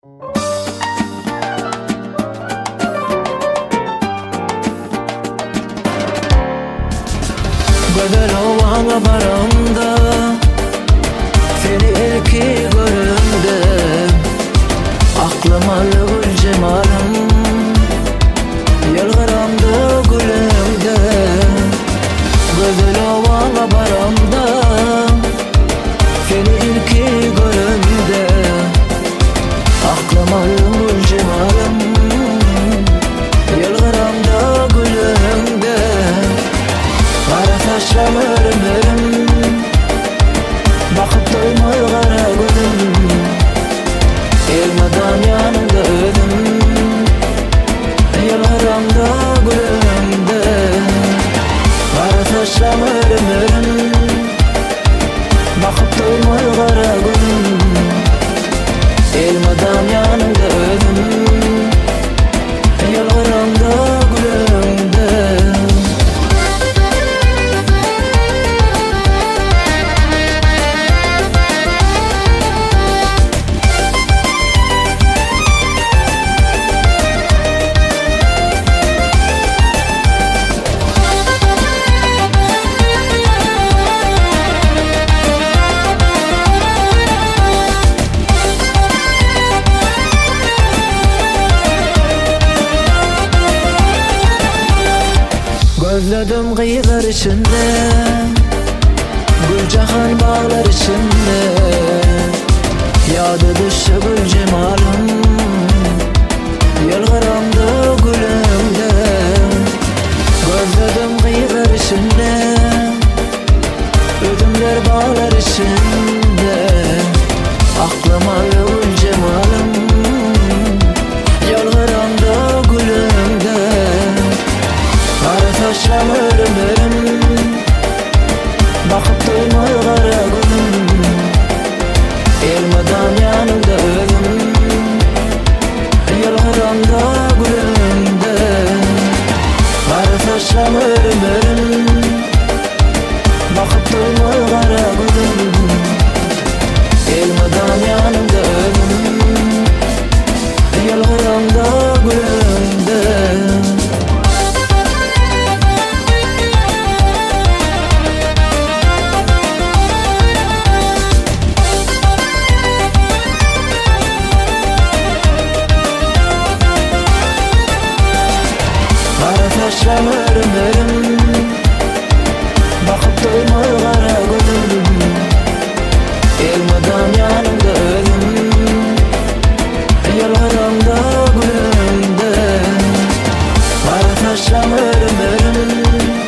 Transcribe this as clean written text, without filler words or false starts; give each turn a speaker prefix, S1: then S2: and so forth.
S1: Gözel ovana baramda seni ilki görümde, aklıma gül cemalım yılgıramdı gülümde. Gözel ovana baramda seni ilki görümde, aklıma gül cemalım yılgıramdı gülümde. Kara saçlarım örüm, bakıp doymay kara gözüm, elmadan yanımda özüm, yılgıramda gülümde. Kara saçlarım örüm, bakıp doymay kara gözüm, elmadan yanımda özüm, yılgıramda gülümde. Gözledim kıyılar içinde, gül cahan bağlar içinde, yadı düştü gül cemalım yılgıramdı gülümde. Gözledim kıyılar içinde, ödümler bağlar içinde, aklıma gül cemalım yılgıramdı gülümde. Kara saçlarım örüm, bakıp doymay kara gözüm, elmadan yanımda özüm, yılgıramda gülümde. Kara saçlarım örüm, bakıp doymay kara gözüm, elmadan yanımda özüm, yılgıramda gülümde. Saçlarım örüm, bakıp doymay kara gözüm, elmadan yanımda özüm, yılgıramda gülümde. Kara saçlarım örüm,